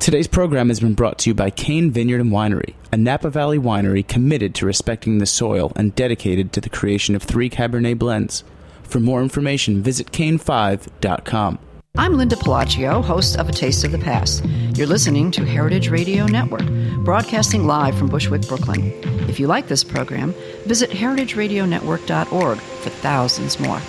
Today's program has been brought to you by Kane Vineyard and Winery, a Napa Valley winery committed to respecting the soil and dedicated to the creation of 3 Cabernet blends. For more information, visit Kane5.com. I'm Linda Pelaccio, host of A Taste of the Past. You're listening to Heritage Radio Network, broadcasting live from Bushwick, Brooklyn. If you like this program, visit heritageradionetwork.org for thousands more.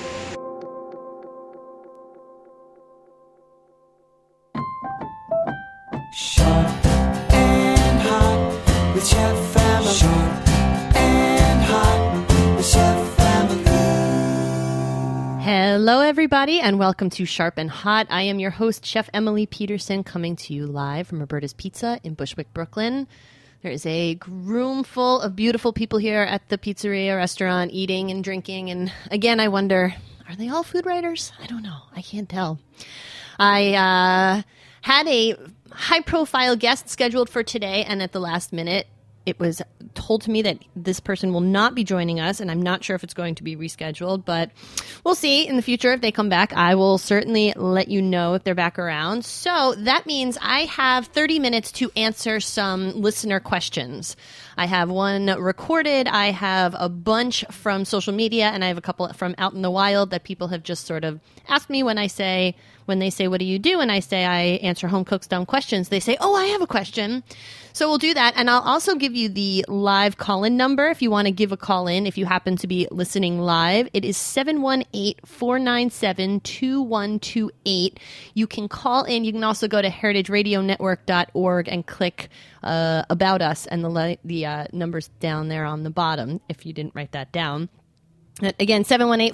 Sharp and hot with Chef Family. Sharp and hot with Chef Family. Hello, everybody, and welcome to Sharp and Hot. I am your host, Chef Emily Peterson, coming to you live from Roberta's Pizza in Bushwick, Brooklyn. There is a room full of beautiful people here at the pizzeria restaurant, eating and drinking. And again, I wonder, are they all food writers? I don't know. I can't tell. I had a high-profile guest scheduled for today, and at the last minute, it was told to me that this person will not be joining us, and I'm not sure if it's going to be rescheduled, but we'll see in the future if they come back. I will certainly let you know if they're back around. So that means I have 30 minutes to answer some listener questions. I have one recorded, I have a bunch from social media, and I have a couple from out in the wild that people have just sort of asked me when they say, what do you do? And I say, I answer home cooks' dumb questions. They say, oh, I have a question. So we'll do that. And I'll also give you the live call-in number if you want to give a call in. If you happen to be listening live, it is 718-497-2128. You can call in. You can also go to heritageradionetwork.org and click About Us, and the number's down there on the bottom if you didn't write that down. Again,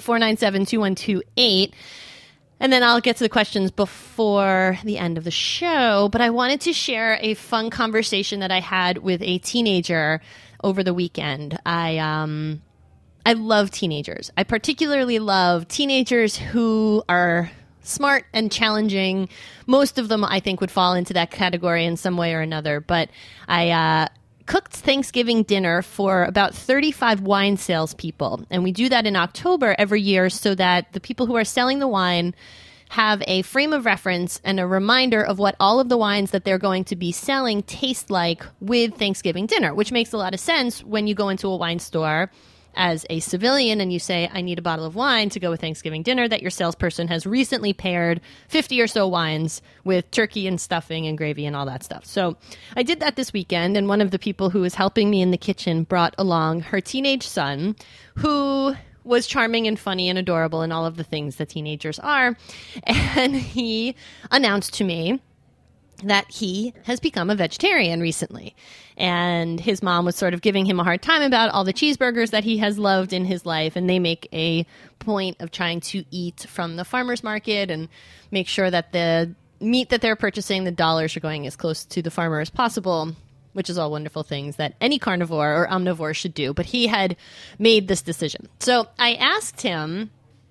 718-497-2128. And then I'll get to the questions before the end of the show. But I wanted to share a fun conversation that I had with a teenager over the weekend. I love teenagers. I particularly love teenagers who are smart and challenging. Most of them, I think, would fall into that category in some way or another. But I cooked Thanksgiving dinner for about 35 wine salespeople. And we do that in October every year so that the people who are selling the wine have a frame of reference and a reminder of what all of the wines that they're going to be selling taste like with Thanksgiving dinner, which makes a lot of sense when you go into a wine store as a civilian and you say, I need a bottle of wine to go with Thanksgiving dinner, that your salesperson has recently paired 50 or so wines with turkey and stuffing and gravy and all that stuff. So I did that this weekend, and one of the people who was helping me in the kitchen brought along her teenage son, who was charming and funny and adorable and all of the things that teenagers are. And he announced to me that he has become a vegetarian recently. And his mom was sort of giving him a hard time about all the cheeseburgers that he has loved in his life. And they make a point of trying to eat from the farmer's market and make sure that the meat that they're purchasing, the dollars are going as close to the farmer as possible, which is all wonderful things that any carnivore or omnivore should do. But he had made this decision. So I asked him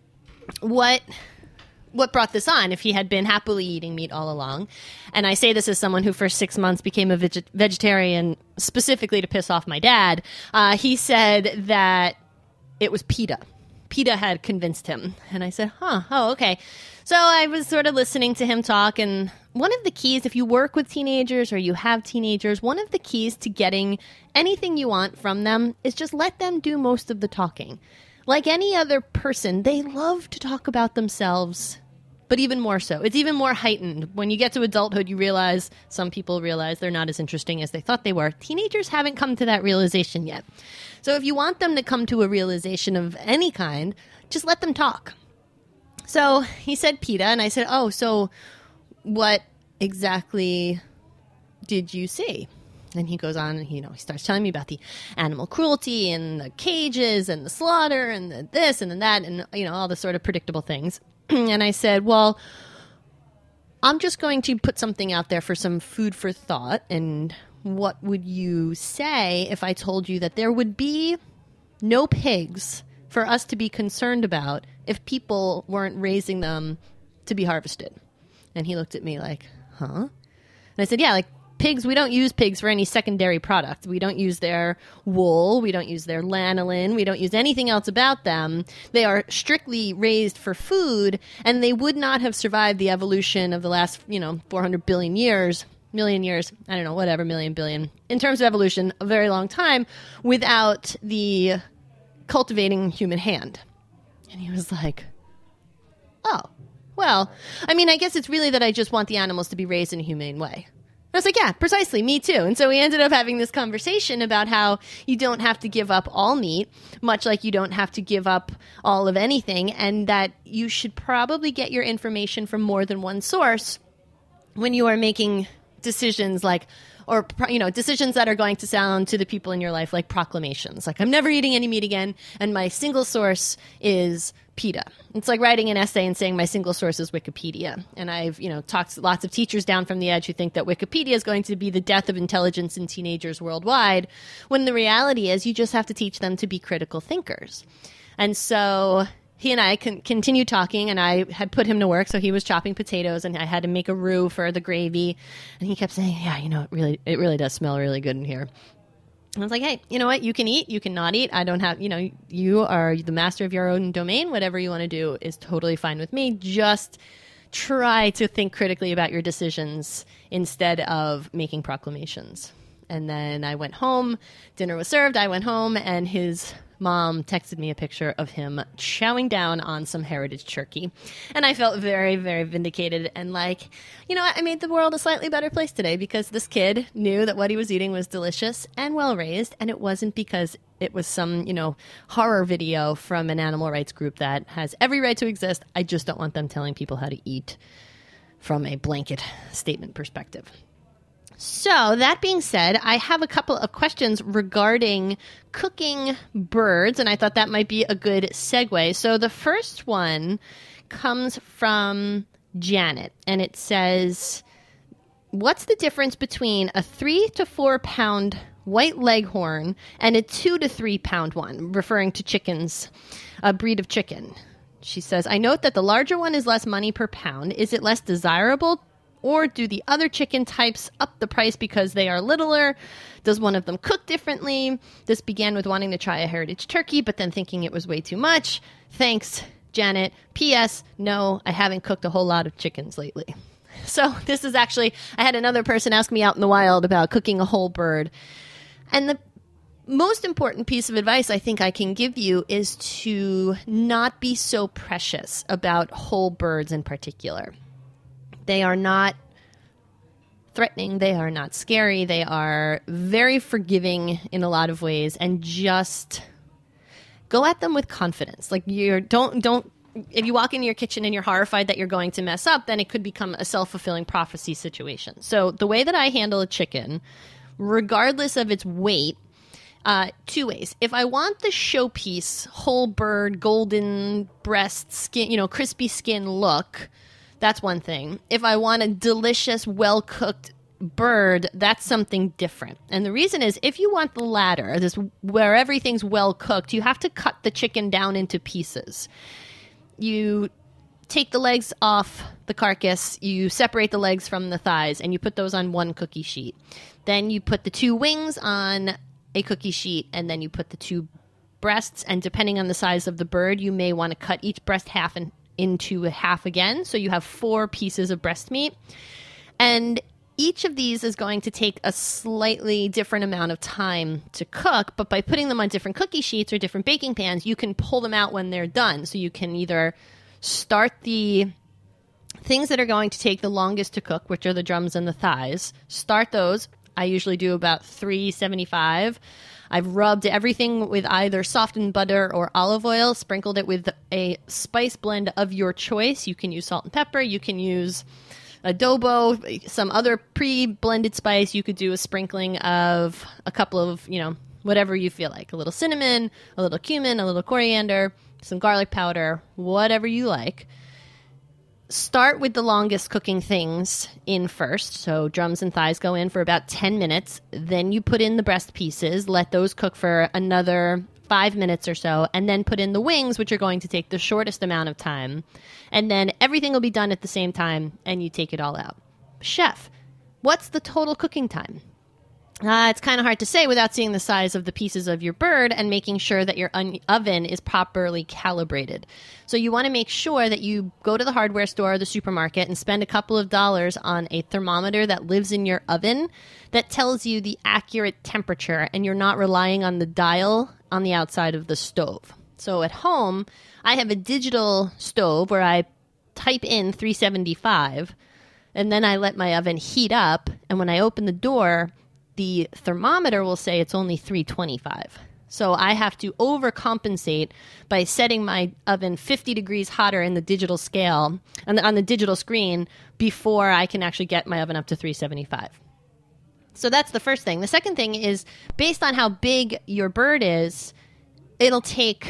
what brought this on, if he had been happily eating meat all along. And I say this as someone who for 6 months became a vegetarian specifically to piss off my dad. He said that it was PETA. PETA had convinced him. And I said, oh, okay. So I was sort of listening to him talk. And one of the keys, if you work with teenagers or you have teenagers, one of the keys to getting anything you want from them is just let them do most of the talking. Like any other person, they love to talk about themselves. But even more so. It's even more heightened. When you get to adulthood, you realize, some people realize they're not as interesting as they thought they were. Teenagers haven't come to that realization yet. So if you want them to come to a realization of any kind, just let them talk. So he said PETA, and I said, oh, so what exactly did you see? And he goes on and he starts telling me about the animal cruelty and the cages and the slaughter and the this and the that and, all the sort of predictable things. And I said, well, I'm just going to put something out there for some food for thought. And what would you say if I told you that there would be no pigs for us to be concerned about if people weren't raising them to be harvested? And he looked at me like, huh? And I said, yeah, like pigs, we don't use pigs for any secondary product. We don't use their wool. We don't use their lanolin. We don't use anything else about them. They are strictly raised for food, and they would not have survived the evolution of the last, 400 billion years million years, I don't know, whatever, million, billion, in terms of evolution, a very long time without the cultivating human hand. And he was like, oh, well, I mean, I guess it's really that I just want the animals to be raised in a humane way. I was like, yeah, precisely, me too. And so we ended up having this conversation about how you don't have to give up all meat, much like you don't have to give up all of anything, and that you should probably get your information from more than one source when you are making decisions like, or, you know, decisions that are going to sound to the people in your life like proclamations. Like, I'm never eating any meat again, and my single source is PETA. It's like writing an essay and saying my single source is Wikipedia. And I've, you know, talked to lots of teachers down from the edge who think that Wikipedia is going to be the death of intelligence in teenagers worldwide, when the reality is you just have to teach them to be critical thinkers. And so he and I continued talking, and I had put him to work, so he was chopping potatoes, and I had to make a roux for the gravy. And he kept saying, yeah, you know, it really does smell really good in here. I was like, hey, you know what? You can eat, you can not eat. I don't have, you know, you are the master of your own domain. Whatever you want to do is totally fine with me. Just try to think critically about your decisions instead of making proclamations. And then I went home. Dinner was served. I went home, and his mom texted me a picture of him chowing down on some heritage turkey. And I felt very, very vindicated and like, you know, I made the world a slightly better place today because this kid knew that what he was eating was delicious and well-raised, and it wasn't because it was some, you know, horror video from an animal rights group that has every right to exist. I just don't want them telling people how to eat from a blanket statement perspective. So that being said, I have a couple of questions regarding cooking birds, and I thought that might be a good segue. So the first one comes from Janet, and it says, what's the difference between a 3 to 4 pound white leghorn and a 2 to 3 pound one, referring to chickens, a breed of chicken? She says, I note that the larger one is less money per pound. Is it less desirable? Or do the other chicken types up the price because they are littler? Does one of them cook differently? This began with wanting to try a heritage turkey, but then thinking it was way too much. Thanks, Janet. P.S. No, I haven't cooked a whole lot of chickens lately. So this is actually, I had another person ask me out in the wild about cooking a whole bird. And the most important piece of advice I think I can give you is to not be so precious about whole birds in particular. They are not threatening. They are not scary. They are very forgiving in a lot of ways, and just go at them with confidence. Like don't. If you walk into your kitchen and you're horrified that you're going to mess up, then it could become a self-fulfilling prophecy situation. So the way that I handle a chicken, regardless of its weight, 2 ways. If I want the showpiece, whole bird, golden breast, skin, you know, crispy skin look, that's one thing. If I want a delicious, well-cooked bird, that's something different. And the reason is, if you want the latter, this where everything's well-cooked, you have to cut the chicken down into pieces. You take the legs off the carcass, you separate the legs from the thighs, and you put those on one cookie sheet. Then you put the 2 wings on a cookie sheet, and then you put the 2 breasts, and depending on the size of the bird, you may want to cut each breast half into a half again, so you have 4 pieces of breast meat. And each of these is going to take a slightly different amount of time to cook, but by putting them on different cookie sheets or different baking pans, you can pull them out when they're done. So you can either start the things that are going to take the longest to cook, which are the drums and the thighs. Start those. I usually do about 375. I've rubbed everything with either softened butter or olive oil, sprinkled it with a spice blend of your choice. You can use salt and pepper. You can use adobo, some other pre-blended spice. You could do a sprinkling of a couple of, you know, whatever you feel like. A little cinnamon, a little cumin, a little coriander, some garlic powder, whatever you like. Start with the longest cooking things in first. So drums and thighs go in for about 10 minutes. Then you put in the breast pieces. Let those cook for another 5 minutes or so. And then put in the wings, which are going to take the shortest amount of time. And then everything will be done at the same time, and you take it all out. Chef, what's the total cooking time? It's kind of hard to say without seeing the size of the pieces of your bird and making sure that your oven is properly calibrated. So you want to make sure that you go to the hardware store or the supermarket and spend a couple of dollars on a thermometer that lives in your oven that tells you the accurate temperature, and you're not relying on the dial on the outside of the stove. So at home, I have a digital stove where I type in 375, and then I let my oven heat up, and when I open the door, the thermometer will say it's only 325. So I have to overcompensate by setting my oven 50 degrees hotter in the digital scale on the digital screen before I can actually get my oven up to 375. So that's the first thing. The second thing is, based on how big your bird is, it'll take,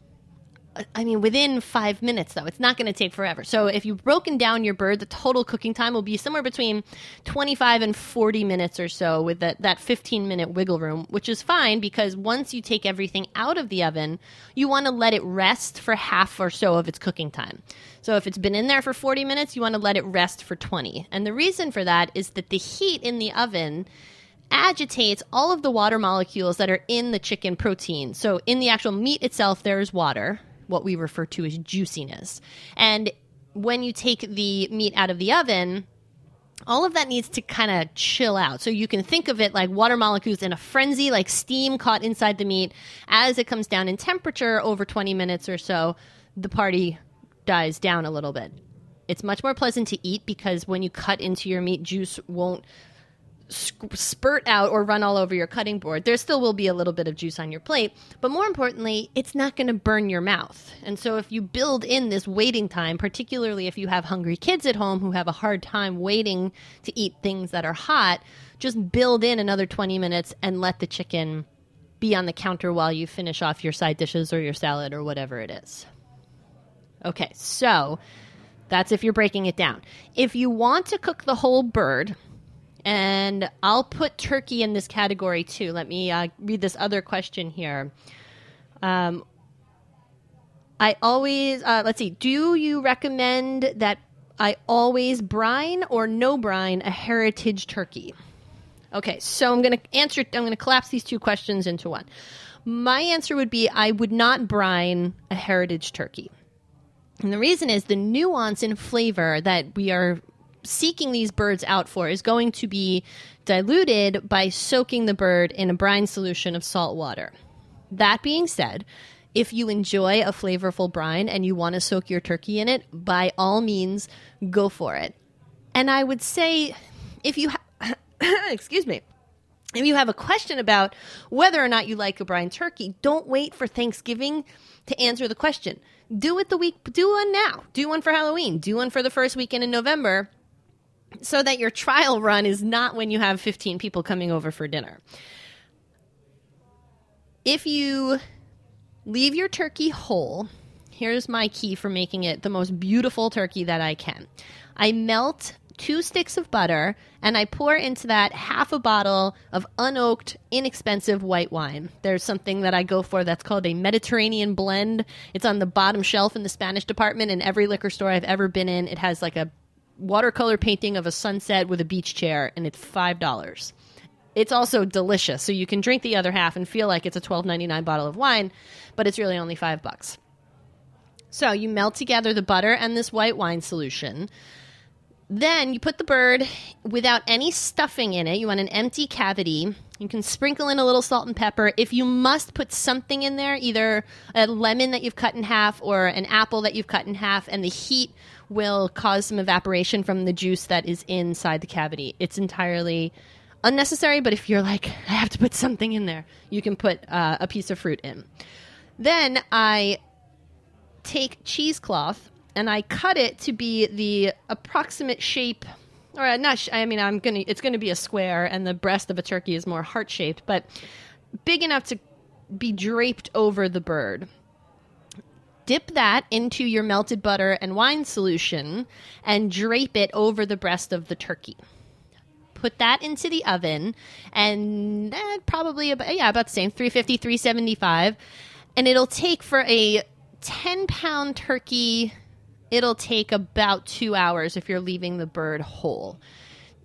within 5 minutes, though. It's not going to take forever. So if you've broken down your bird, the total cooking time will be somewhere between 25 and 40 minutes or so, with that 15-minute wiggle room, which is fine because once you take everything out of the oven, you want to let it rest for half or so of its cooking time. So if it's been in there for 40 minutes, you want to let it rest for 20. And the reason for that is that the heat in the oven agitates all of the water molecules that are in the chicken protein. So in the actual meat itself, there is water, what we refer to as juiciness. And when you take the meat out of the oven, all of that needs to kind of chill out. So you can think of it like water molecules in a frenzy, like steam caught inside the meat. As it comes down in temperature over 20 minutes or so, the party dies down a little bit. It's much more pleasant to eat because when you cut into your meat, juice won't spurt out or run all over your cutting board. There still will be a little bit of juice on your plate, but more importantly, it's not going to burn your mouth. And so if you build in this waiting time, particularly if you have hungry kids at home who have a hard time waiting to eat things that are hot, just build in another 20 minutes and let the chicken be on the counter while you finish off your side dishes or your salad or whatever it is. Okay, so that's if you're breaking it down. If you want to cook the whole bird, and I'll put turkey in this category too. Let me read this other question here. I always, let's see, do you recommend that I always brine or no brine a heritage turkey? Okay, so I'm going to collapse these two questions into one. My answer would be I would not brine a heritage turkey. And the reason is the nuance in flavor that we are seeking these birds out for is going to be diluted by soaking the bird in a brine solution of salt water. That being said, if you enjoy a flavorful brine and you want to soak your turkey in it, by all means, go for it. And I would say if you excuse me, if you have a question about whether or not you like a brine turkey, don't wait for Thanksgiving to answer the question. Do one now. Do one for Halloween. Do one for the first weekend in November so that your trial run is not when you have 15 people coming over for dinner. If you leave your turkey whole, here's my key for making it the most beautiful turkey that I can. I melt 2 sticks of butter, and I pour into that half a bottle of unoaked, inexpensive white wine. There's something that I go for that's called a Mediterranean blend. It's on the bottom shelf in the Spanish department in every liquor store I've ever been in. It has like a watercolor painting of a sunset with a beach chair, and it's $5. It's also delicious, so you can drink the other half and feel like it's a $12.99 bottle of wine, but it's really only $5. So you melt together the butter and this white wine solution. Then you put the bird without any stuffing in it. You want an empty cavity. You can sprinkle in a little salt and pepper. If you must put something in there, either a lemon that you've cut in half or an apple that you've cut in half, and the heat will cause some evaporation from the juice that is inside the cavity. It's entirely unnecessary, but if you're like, I have to put something in there, you can put a piece of fruit in. Then I take cheesecloth and I cut it to be the approximate shape, or not. It's going to be a square, and the breast of a turkey is more heart-shaped, but big enough to be draped over the bird. Dip that into your melted butter and wine solution, and drape it over the breast of the turkey. Put that into the oven, and probably about the same, 350, 375, and it'll take for a 10-pound turkey. It'll take about 2 hours if you're leaving the bird whole.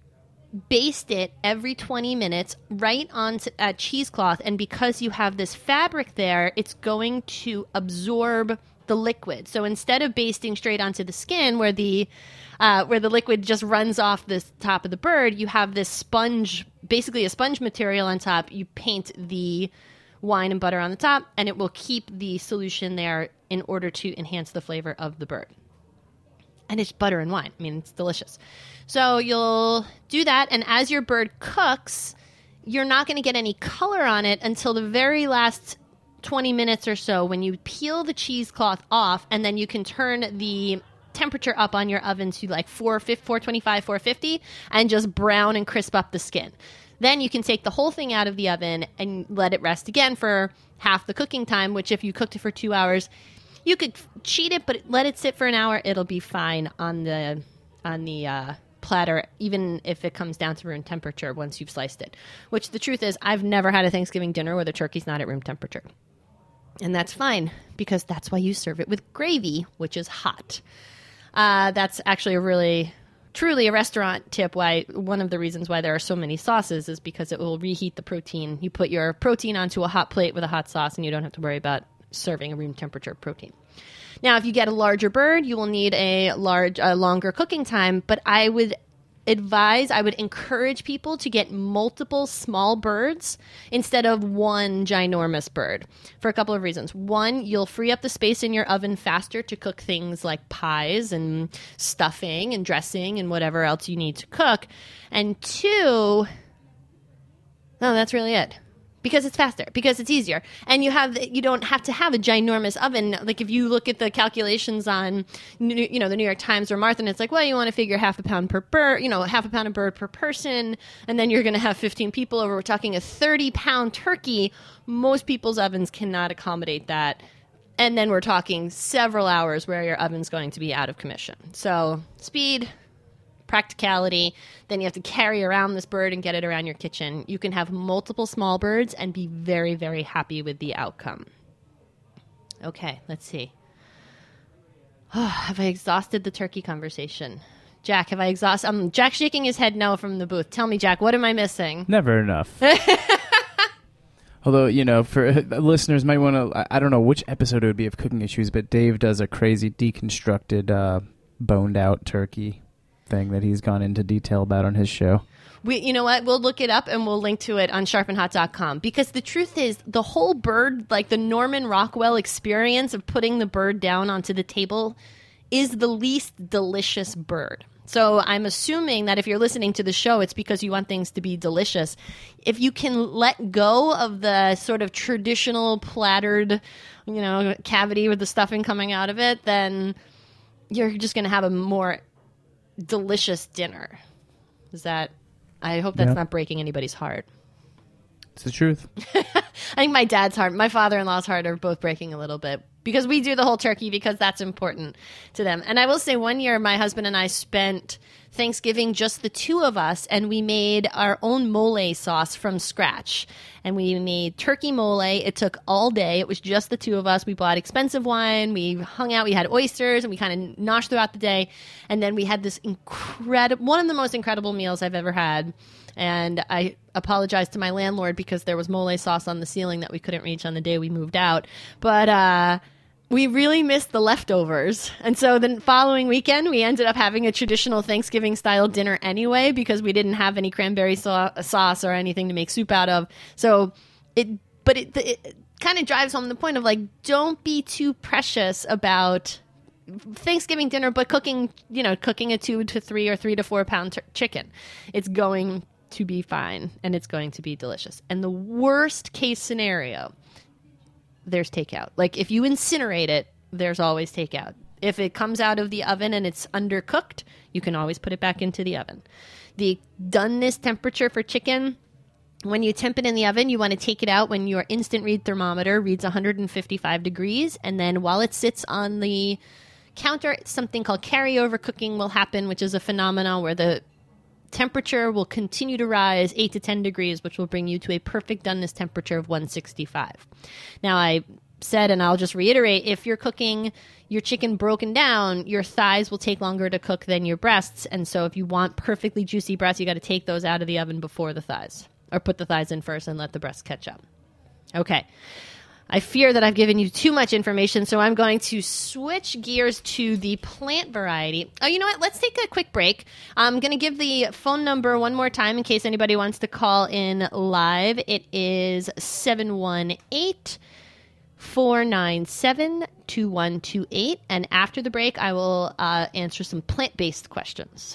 baste it every 20 minutes right onto a cheesecloth. And because you have this fabric there, it's going to absorb the liquid. So instead of basting straight onto the skin where the liquid just runs off the top of the bird, you have this sponge, basically a sponge material on top. You paint the wine and butter on the top, and it will keep the solution there in order to enhance the flavor of the bird. And it's butter and wine. I mean, it's delicious. So you'll do that, and as your bird cooks, you're not going to get any color on it until the very last 20 minutes or so when you peel the cheesecloth off, and then you can turn the temperature up on your oven to like 425, 450, and just brown and crisp up the skin. Then you can take the whole thing out of the oven and let it rest again for half the cooking time, which if you cooked it for 2 hours, you could cheat it, but let it sit for an hour. It'll be fine on the platter, even if it comes down to room temperature once you've sliced it. Which the truth is, I've never had a Thanksgiving dinner where the turkey's not at room temperature. And that's fine, because that's why you serve it with gravy, which is hot. That's actually a really, truly a restaurant tip. Why one of the reasons why there are so many sauces is because it will reheat the protein. You put your protein onto a hot plate with a hot sauce, and you don't have to worry about serving a room temperature protein. Now, if you get a larger bird, you will need a longer cooking time, but I would encourage people to get multiple small birds instead of one ginormous bird for a couple of reasons. One, you'll free up the space in your oven faster to cook things like pies and stuffing and dressing and whatever else you need to cook. And two, no, that's really it. Because it's faster, because it's easier. And you don't have to have a ginormous oven. Like if you look at the calculations on, the New York Times or Martha, it's like, well, you want to figure half a pound per bird, half a pound of bird per person, and then you're going to have 15 people over. We're talking a 30-pound turkey. Most people's ovens cannot accommodate that. And then we're talking several hours where your oven's going to be out of commission. So speed, practicality, then you have to carry around this bird and get it around your kitchen. You can have multiple small birds and be very, very happy with the outcome. Okay, let's see. Oh, have I exhausted the turkey conversation? Jack, have I exhausted? Jack's shaking his head no from the booth. Tell me, Jack, what am I missing? Never enough. Although, for listeners might want to, I don't know which episode it would be of Cooking Issues, but Dave does a crazy deconstructed boned out turkey thing that he's gone into detail about on his show. You know what? We'll look it up and we'll link to it on sharpandhot.com, because the truth is the whole bird, like the Norman Rockwell experience of putting the bird down onto the table, is the least delicious bird. So I'm assuming that if you're listening to the show, it's because you want things to be delicious. If you can let go of the sort of traditional plattered, cavity with the stuffing coming out of it, then you're just going to have a more delicious dinner. I hope that's not breaking anybody's heart. It's the truth. I think my dad's heart, my father-in-law's heart are both breaking a little bit, because we do the whole turkey because that's important to them. And I will say, one year my husband and I spent Thanksgiving just the two of us, and we made our own mole sauce from scratch. And we made turkey mole. It took all day. It was just the two of us. We bought expensive wine. We hung out. We had oysters, and we kind of noshed throughout the day. And then we had this one of the most incredible meals I've ever had. And I apologized to my landlord because there was mole sauce on the ceiling that we couldn't reach on the day we moved out. But we really missed the leftovers. And so the following weekend, we ended up having a traditional Thanksgiving-style dinner anyway, because we didn't have any cranberry sauce or anything to make soup out of. So it kind of drives home the point of, like, don't be too precious about Thanksgiving dinner, but cooking a 2 to 3 or 3 to 4 pound chicken. It's going to be fine, and it's going to be delicious. And the worst case scenario, there's takeout. Like, if you incinerate it, there's always takeout. If it comes out of the oven and it's undercooked, you can always put it back into the oven. The doneness temperature for chicken, when you temp it in the oven, you want to take it out when your instant read thermometer reads 155 degrees. And then while it sits on the counter, something called carryover cooking will happen, which is a phenomenon where the temperature will continue to rise 8 to 10 degrees, which will bring you to a perfect doneness temperature of 165. Now, I said, and I'll just reiterate, if you're cooking your chicken broken down, your thighs will take longer to cook than your breasts. And so if you want perfectly juicy breasts, you got to take those out of the oven before the thighs, or put the thighs in first and let the breasts catch up. Okay. I fear that I've given you too much information, so I'm going to switch gears to the plant variety. Oh, you know what? Let's take a quick break. I'm going to give the phone number one more time in case anybody wants to call in live. It is 718-497-2128. And after the break, I will answer some plant-based questions.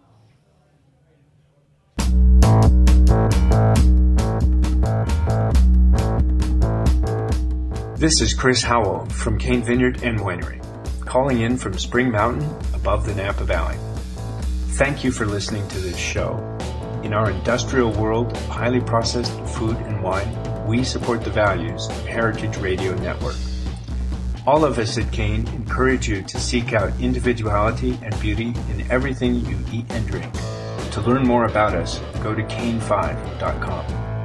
This is Chris Howell from Cane Vineyard and Winery, calling in from Spring Mountain above the Napa Valley. Thank you for listening to this show. In our industrial world of highly processed food and wine, we support the values of Heritage Radio Network. All of us at Cane encourage you to seek out individuality and beauty in everything you eat and drink. To learn more about us, go to cane5.com.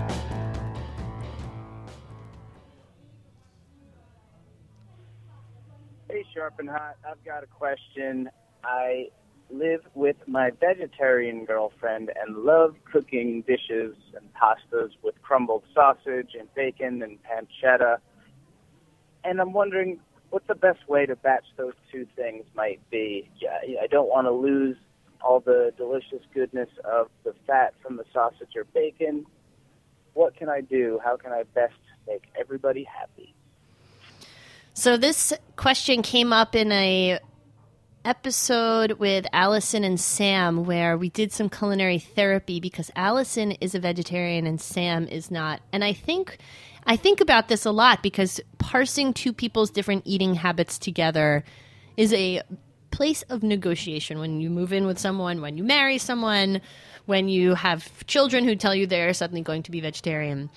Hey, Sharp and Hot. I've got a question. I live with my vegetarian girlfriend and love cooking dishes and pastas with crumbled sausage and bacon and pancetta. And I'm wondering what the best way to batch those two things might be. Yeah, I don't want to lose all the delicious goodness of the fat from the sausage or bacon. What can I do? How can I best make everybody happy? So this question came up in a episode with Allison and Sam where we did some culinary therapy because Allison is a vegetarian and Sam is not. And I think about this a lot because parsing two people's different eating habits together is a place of negotiation when you move in with someone, when you marry someone, when you have children who tell you they're suddenly going to be vegetarian.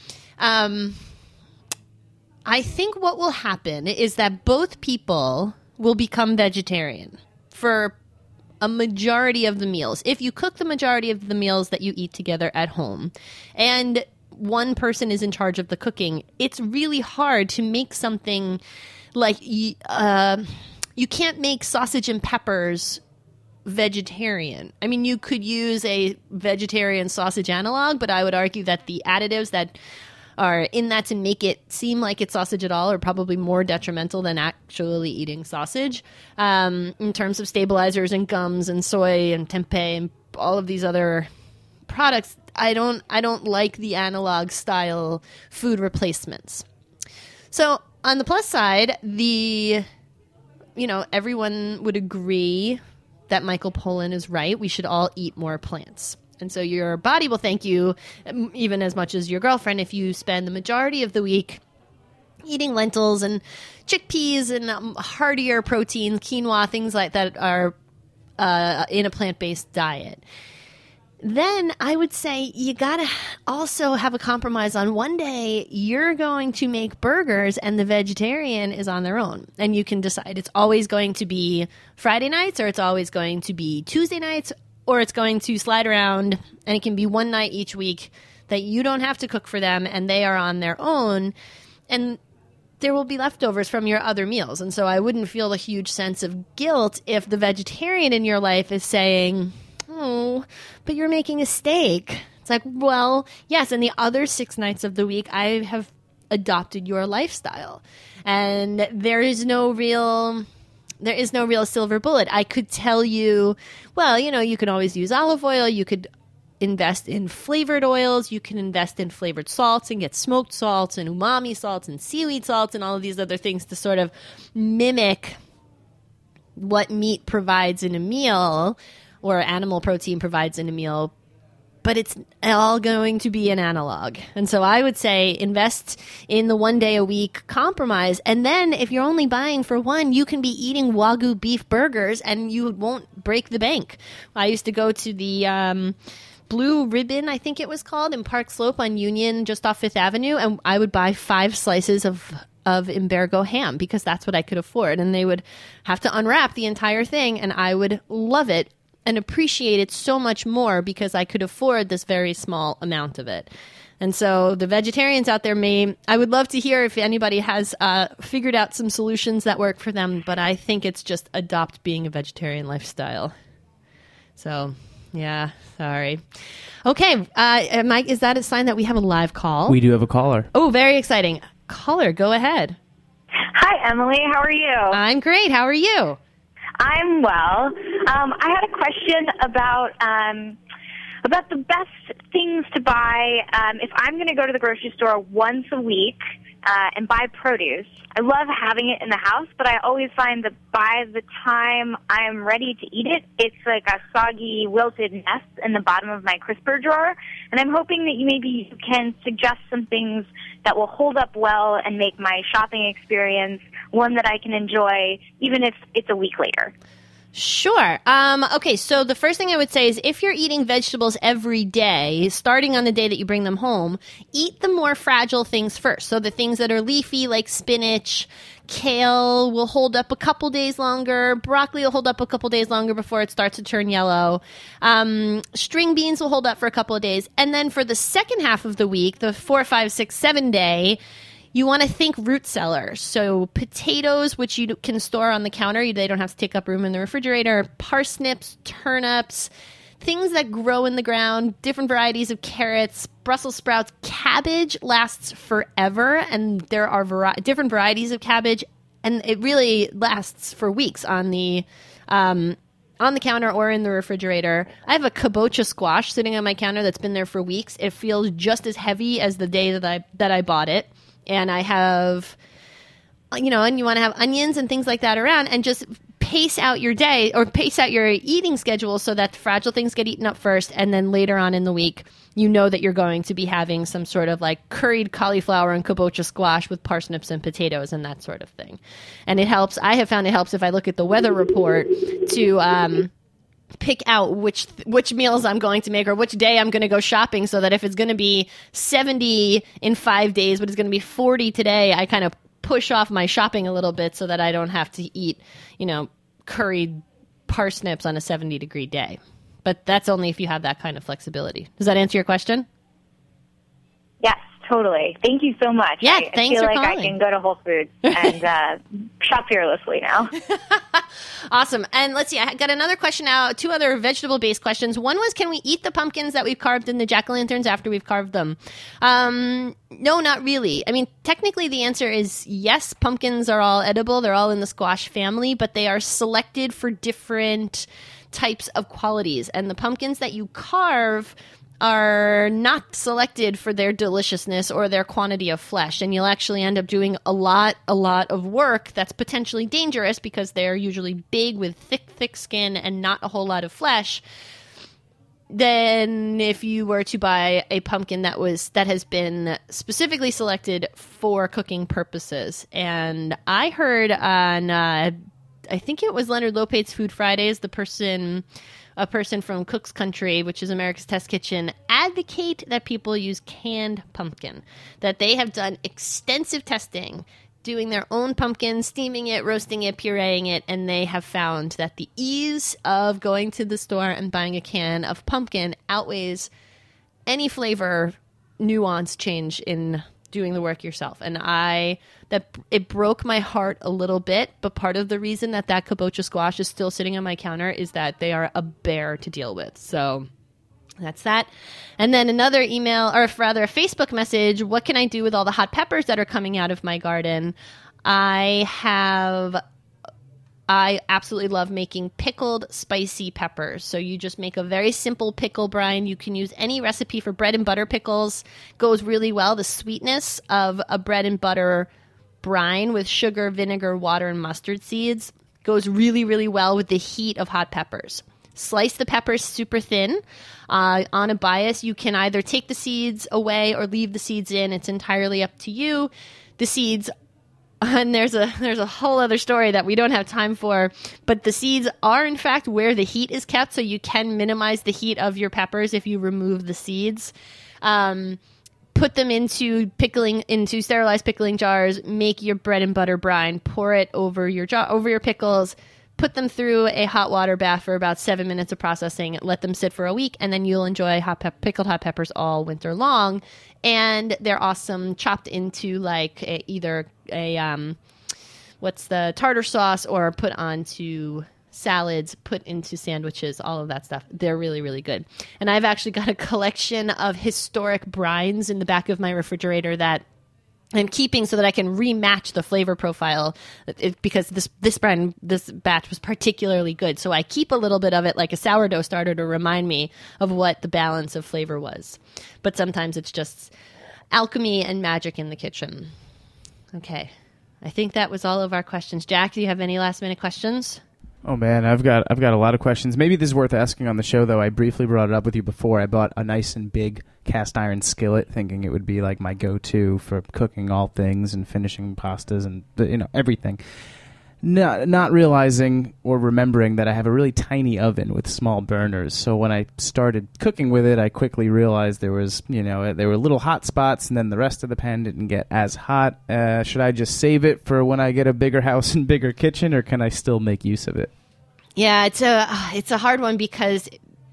I think what will happen is that both people will become vegetarian for a majority of the meals. If you cook the majority of the meals that you eat together at home and one person is in charge of the cooking, it's really hard to make something like you can't make sausage and peppers vegetarian. I mean, you could use a vegetarian sausage analog, but I would argue that the additives that are in that to make it seem like it's sausage at all are probably more detrimental than actually eating sausage. In terms of stabilizers and gums and soy and tempeh and all of these other products, I don't like the analog style food replacements. So on the plus side, everyone would agree that Michael Pollan is right. We should all eat more plants. And so your body will thank you even as much as your girlfriend if you spend the majority of the week eating lentils and chickpeas and heartier proteins, quinoa, things like that are in a plant-based diet. Then I would say you got to also have a compromise on one day you're going to make burgers and the vegetarian is on their own. And you can decide it's always going to be Friday nights or it's always going to be Tuesday nights or it's going to slide around and it can be one night each week that you don't have to cook for them and they are on their own. And there will be leftovers from your other meals. And so I wouldn't feel a huge sense of guilt if the vegetarian in your life is saying, oh, but you're making a steak. It's like, well, yes, and the other 6 nights of the week, I have adopted your lifestyle. And there is no real silver bullet. I could tell you, well, you can always use olive oil. You could invest in flavored oils. You can invest in flavored salts and get smoked salts and umami salts and seaweed salts and all of these other things to sort of mimic what meat provides in a meal or animal protein provides in a meal, but it's all going to be an analog. And so I would say invest in the 1 day a week compromise. And then if you're only buying for one, you can be eating Wagyu beef burgers and you won't break the bank. I used to go to the Blue Ribbon, I think it was called, in Park Slope on Union, just off Fifth Avenue. And I would buy 5 slices of Imbergo ham because that's what I could afford. And they would have to unwrap the entire thing and I would love it and appreciate it so much more because I could afford this very small amount of it. And so the vegetarians out there I would love to hear if anybody has figured out some solutions that work for them, but I think it's just adopt being a vegetarian lifestyle. So, yeah, sorry. Okay, Mike, is that a sign that we have a live call? We do have a caller. Oh, very exciting. Caller, go ahead. Hi, Emily. How are you? I'm great. How are you? I'm well. I had a question about the best things to buy if I'm going to go to the grocery store once a week and buy produce. I love having it in the house, but I always find that by the time I'm ready to eat it, it's like a soggy, wilted mess in the bottom of my crisper drawer. And I'm hoping that you can suggest some things that will hold up well and make my shopping experience one that I can enjoy, even if it's a week later. Sure. Okay, so the first thing I would say is if you're eating vegetables every day, starting on the day that you bring them home, eat the more fragile things first. So the things that are leafy, like spinach, kale, will hold up a couple days longer. Broccoli will hold up a couple days longer before it starts to turn yellow. String beans will hold up for a couple of days. And then for the second half of the week, the 4, 5, 6, 7 day, you want to think root cellars. So potatoes, which you can store on the counter. They don't have to take up room in the refrigerator. Parsnips, turnips, things that grow in the ground, different varieties of carrots, Brussels sprouts. Cabbage lasts forever, and there are different varieties of cabbage, and it really lasts for weeks on the counter or in the refrigerator. I have a kabocha squash sitting on my counter that's been there for weeks. It feels just as heavy as the day that I bought it. And I have, and you want to have onions and things like that around, and just pace out your day or pace out your eating schedule so that fragile things get eaten up first. And then later on in the week, you know that you're going to be having some sort of like curried cauliflower and kabocha squash with parsnips and potatoes and that sort of thing. And it helps. I have found it helps if I look at the weather report to pick out which meals I'm going to make or which day I'm going to go shopping, so that if it's going to be 70 in 5 days, but it's going to be 40 today, I kind of push off my shopping a little bit so that I don't have to eat, curried parsnips on a 70-degree day. But that's only if you have that kind of flexibility. Does that answer your question? Yes, totally. Thank you so much. Yeah, I thanks feel for like calling. I can go to Whole Foods and shop fearlessly now. Awesome. And let's see, I got another question now, 2 other vegetable-based questions. One was, can we eat the pumpkins that we've carved in the jack-o'-lanterns after we've carved them? No, not really. I mean, technically the answer is yes, pumpkins are all edible. They're all in the squash family, but they are selected for different types of qualities. And the pumpkins that you carve are not selected for their deliciousness or their quantity of flesh, and you'll actually end up doing a lot of work that's potentially dangerous because they're usually big with thick skin and not a whole lot of flesh than if you were to buy a pumpkin that has been specifically selected for cooking purposes. And I heard on I think it was Leonard Lopate's Food Fridays, a person from Cook's Country, which is America's Test Kitchen, advocate that people use canned pumpkin, that they have done extensive testing, doing their own pumpkin, steaming it, roasting it, pureeing it, and they have found that the ease of going to the store and buying a can of pumpkin outweighs any flavor nuance change in doing the work yourself. And it broke my heart a little bit, but part of the reason that kabocha squash is still sitting on my counter is that they are a bear to deal with. So that's that. And then another email, or rather a Facebook message, what can I do with all the hot peppers that are coming out of my garden? I absolutely love making pickled spicy peppers. So you just make a very simple pickle brine. You can use any recipe for bread and butter pickles. Goes really well. The sweetness of a bread and butter brine with sugar, vinegar, water, and mustard seeds goes really, really well with the heat of hot peppers. Slice the peppers super thin. On a bias, you can either take the seeds away or leave the seeds in. It's entirely up to you. The seeds, and there's a whole other story that we don't have time for, but the seeds are in fact where the heat is kept, so you can minimize the heat of your peppers if you remove the seeds. Put them into sterilized pickling jars, make your bread and butter brine, pour it over your pickles, put them through a hot water bath for about 7 minutes of processing, let them sit for a week, and then you'll enjoy pickled hot peppers all winter long. And they're awesome chopped into like either a what's the tartar sauce, or put onto salads, put into sandwiches, all of that stuff. They're really, really good. And I've actually got a collection of historic brines in the back of my refrigerator that I'm keeping so that I can rematch the flavor profile, because this batch was particularly good. So I keep a little bit of it like a sourdough starter to remind me of what the balance of flavor was. But sometimes it's just alchemy and magic in the kitchen. Okay. I think that was all of our questions. Jack, do you have any last minute questions? Oh man, I've got a lot of questions. Maybe this is worth asking on the show, though. I briefly brought it up with you before. I bought a nice and big cast iron skillet, thinking it would be like my go-to for cooking all things and finishing pastas and everything. Not realizing or remembering that I have a really tiny oven with small burners. So when I started cooking with it, I quickly realized there was, there were little hot spots, and then the rest of the pan didn't get as hot. Should I just save it for when I get a bigger house and bigger kitchen, or can I still make use of it? Yeah, it's a hard one because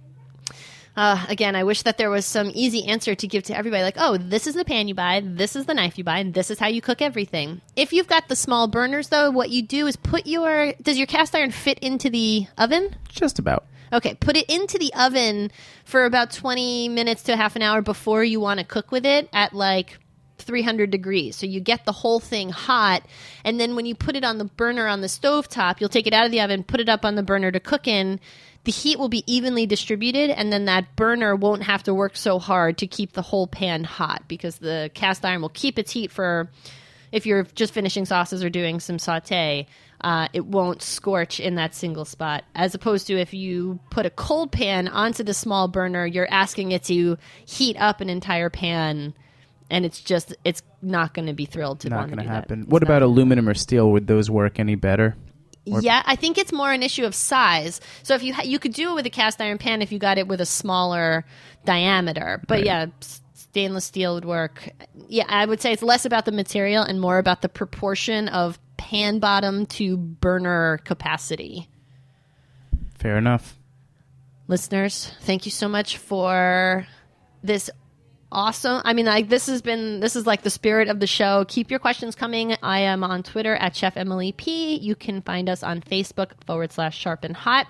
again, I wish that there was some easy answer to give to everybody. Like, oh, this is the pan you buy, this is the knife you buy, and this is how you cook everything. If you've got the small burners, though, what you do is does your cast iron fit into the oven? Just about. Okay, put it into the oven for about 20 minutes to half an hour before you want to cook with it at like 300 degrees. So you get the whole thing hot, and then when you put it on the burner on the stovetop, you'll take it out of the oven, put it up on the burner to cook in. The heat will be evenly distributed, and then that burner won't have to work so hard to keep the whole pan hot, because the cast iron will keep its heat for, if you're just finishing sauces or doing some saute, it won't scorch in that single spot. As opposed to if you put a cold pan onto the small burner, you're asking it to heat up an entire pan, and it's not going to be thrilled to want to do that. Not going to happen. What about aluminum or steel? Would those work any better? Yeah, I think it's more an issue of size. So if you could do it with a cast iron pan if you got it with a smaller diameter. But right. Yeah, stainless steel would work. Yeah, I would say it's less about the material and more about the proportion of pan bottom to burner capacity. Fair enough. Listeners, thank you so much for this awesome. I mean, like, this is like the spirit of the show. Keep your questions coming. I am on Twitter at Chef Emily P. You can find us on Facebook /Sharp and Hot.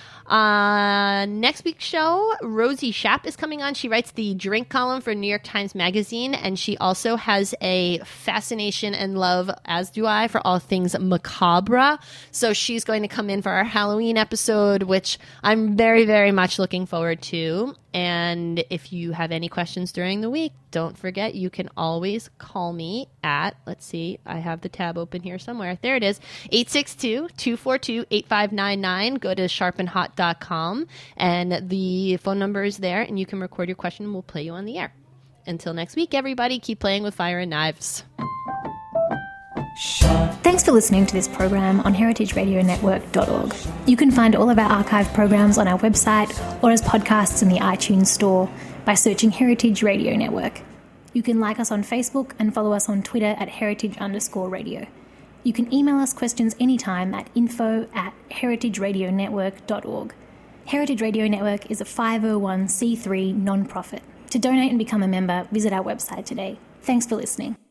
Next week's show, Rosie Schaap is coming on. She writes the drink column for New York Times Magazine, and she also has a fascination and love, as do I, for all things macabre. So she's going to come in for our Halloween episode, which I'm very, very much looking forward to. And if you have any questions during the week, don't forget, you can always call me at, let's see, I have the tab open here somewhere. There it is, 862-242-8599. Go to sharpandhot.com, and the phone number is there, and you can record your question, and we'll play you on the air. Until next week, everybody, keep playing with fire and knives. Thanks for listening to this program on heritageradionetwork.org. You can find all of our archive programs on our website or as podcasts in the iTunes store by searching Heritage Radio Network. You can like us on Facebook and follow us on Twitter at @heritage_radio. You can email us questions anytime at info@heritageradionetwork.org. Heritage Radio Network is a 501c3 non-profit. To donate and become a member, visit our website today. Thanks for listening.